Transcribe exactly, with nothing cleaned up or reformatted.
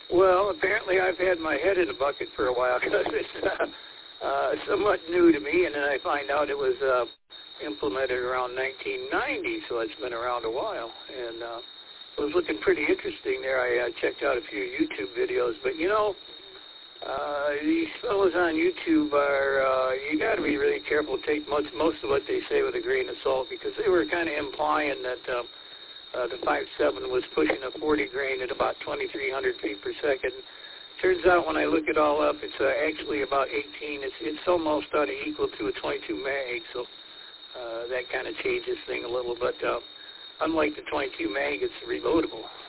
Well, apparently I've had my head in a bucket for a while because it's uh, uh, somewhat new to me, and then I find out it was uh, implemented around nineteen ninety, so it's been around a while. And uh, it was looking pretty interesting there. I uh, checked out a few YouTube videos, but, you know, uh, these fellows on YouTube are, uh, you got to be really careful, take most, most of what they say with a grain of salt, because they were kind of implying that uh, Uh, the five seven was pushing a forty grain at about twenty-three hundred feet per second. Turns out when I look it all up, it's uh, actually about eighteen. It's it's almost uh, equal to a twenty-two mag, so uh, that kind of changes thing a little. But uh, unlike the twenty-two mag, it's reloadable.